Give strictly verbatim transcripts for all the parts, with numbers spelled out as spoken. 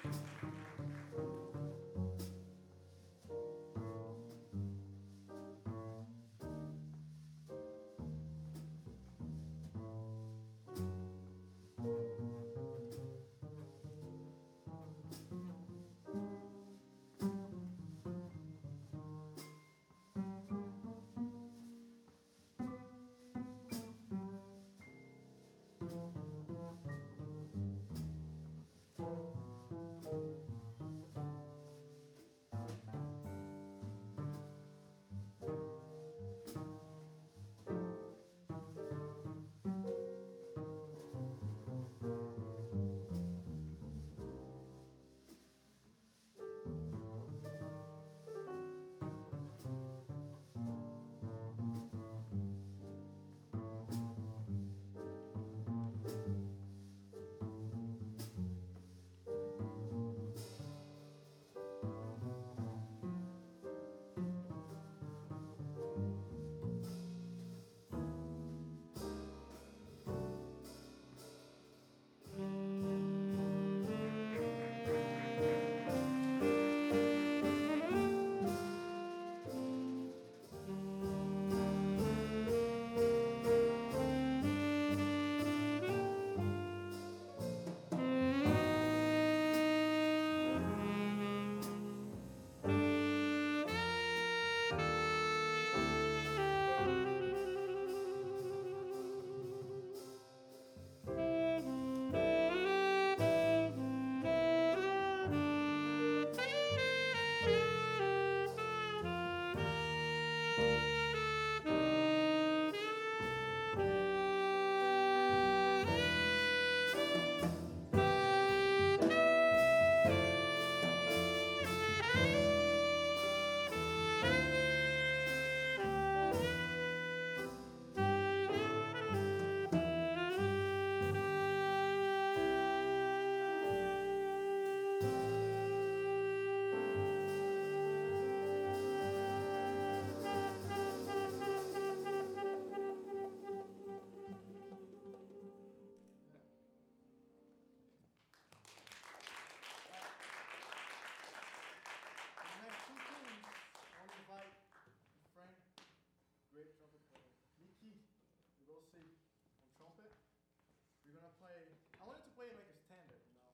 The next two tunes, I want to invite Frank, great trumpet player, Mickey, to go sing on trumpet. We're gonna play. I wanted to play it like a standard, you know.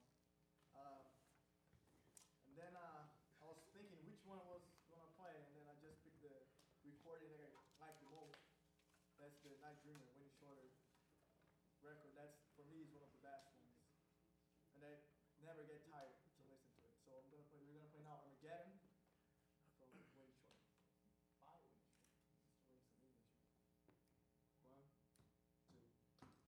Uh, and then uh, I was thinking which one I was gonna play, and then I just picked the recording that I like the most. That's the Night Dreamer, Winnie Shorter record. That's for me is one of the best ones, and I never get tired to listen to it. So I'm gonna play. We're gonna play now Armageddon.